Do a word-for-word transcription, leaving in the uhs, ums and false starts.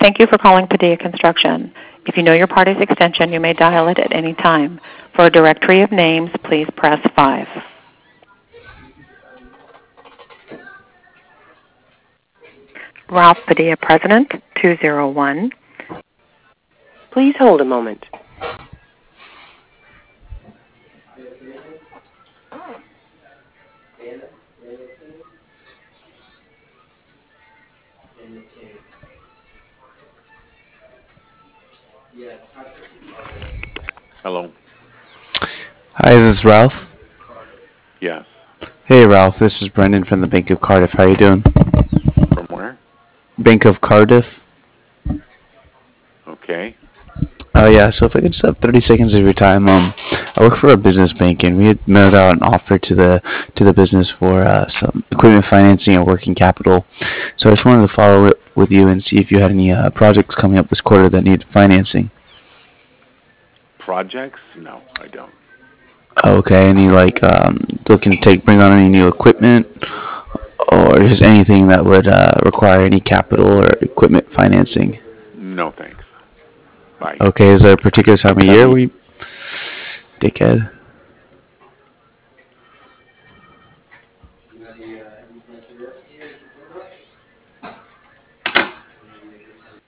Thank you for calling Padilla Construction. If you know your party's extension, you may dial it at any time. For a directory of names, please press five. Ralph Padilla, President, two zero one. Please hold a moment. Hello. Hi, this is Ralph. Yes. Hey, Ralph. This is Brendan from the Bank of Cardiff. How you doing? From where? Bank of Cardiff. Okay. Oh yeah. So if I could just have thirty seconds of your time, um, I work for a business bank, and we had mailed out an offer to the to the business for uh, some equipment financing and working capital. So I just wanted to follow up with you and see if you had any uh, projects coming up this quarter that need financing. Projects? No, I don't. Okay. Any like um, looking to take bring on any new equipment, or just anything that would uh, require any capital or equipment financing? No, thanks. Bye. Okay, is there a particular time of year Sorry. where you, dickhead?